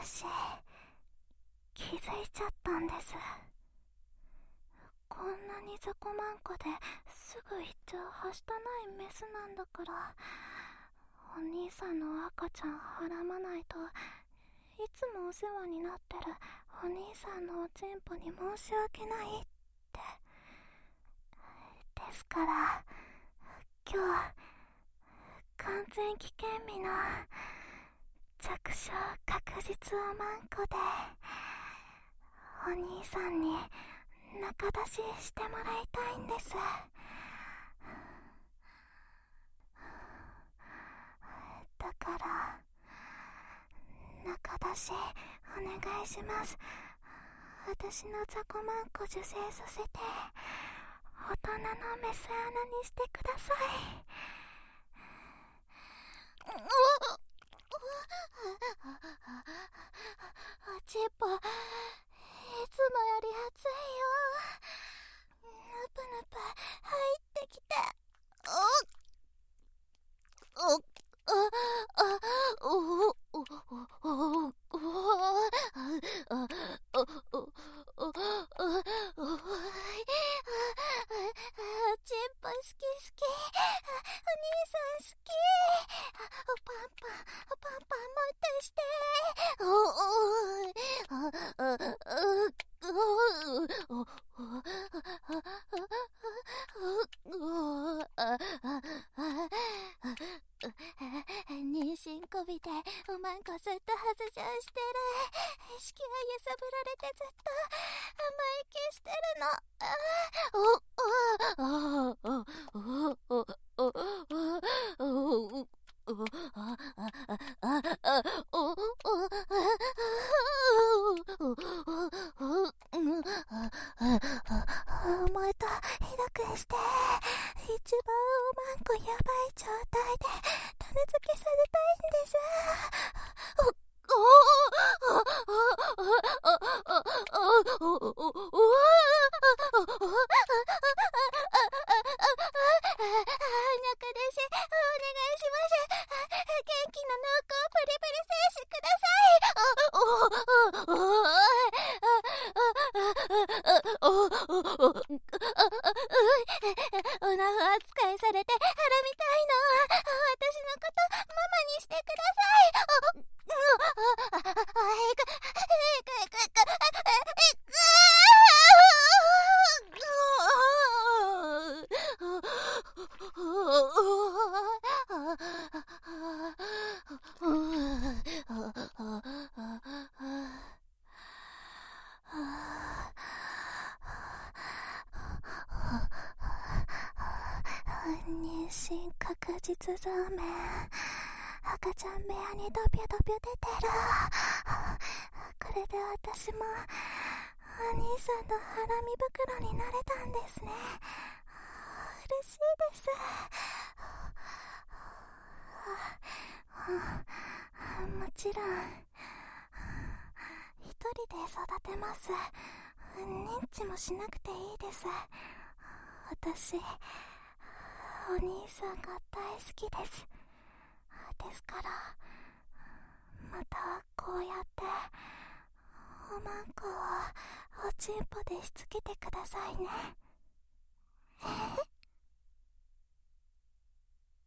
私気づいちゃったんです。こんなに雑魚マンコですぐ行っちゃうはしたないメスなんだから、お兄さんの赤ちゃんはらまないと、いつもお世話になってるお兄さんのおちんぽに申し訳ないって。ですから今日完全危険日の着床確実おまんこでお兄さんに仲出ししてもらいたいんです。だから仲出しお願いします。私の雑魚マンコ受精させて大人のメス穴にしてください。おちんぽいつもより熱いよ。ぬぷぬぷ入ってきて。ちんぽ好き好き。お兄さん好き。おパンパンもっとして。妊娠こびておまんこずっと発情してる。意識は揺さぶられてずっと甘え息してるの。もっとひどくして、一番おまんこやばい状態で種付けされたいんです。中出しお願いします。元気な濃厚プリプリ精子ください。おなほ扱いされてはらみたいの。私のことママにしてください。妊娠確実増命。赤ちゃん部屋にドピョドピョ出てる。これで私もお兄さんのハラミ袋になれたんですね。嬉しいです。もちろん一人で育てます。認知もしなくていいです。私お兄さんが大好きです。ですからまたこうやっておまんこをおちんぽでしつけてくださいね。